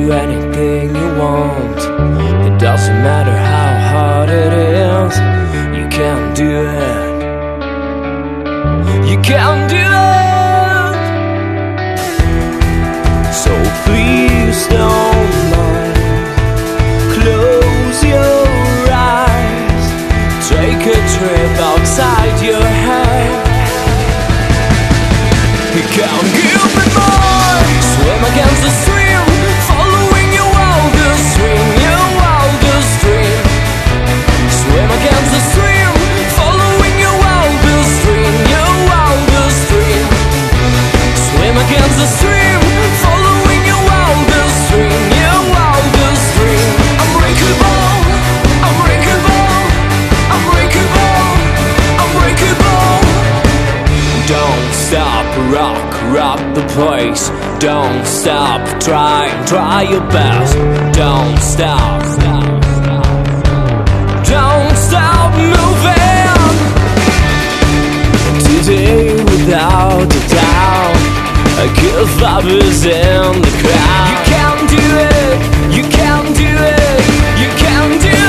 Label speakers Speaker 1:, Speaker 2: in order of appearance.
Speaker 1: do anything you want. It doesn't matter how hard it is. You can do it. You can do it. So please don't mind. Close your eyes. Take a trip outside your head. You can give me more. Swim against the stream, following your wildest dream, your wildest dream. Swim against the stream, following your wildest dream, your wildest dream. Swim against the stream, following your wildest dream, your wildest dream. Unbreakable, unbreakable, unbreakable, unbreakable. Don't stop, rock the place. Don't stop, try your best. Don't stop, don't stop moving. Today without a doubt, a good vibe is in the crowd. You can do it, you can do it, you can do it.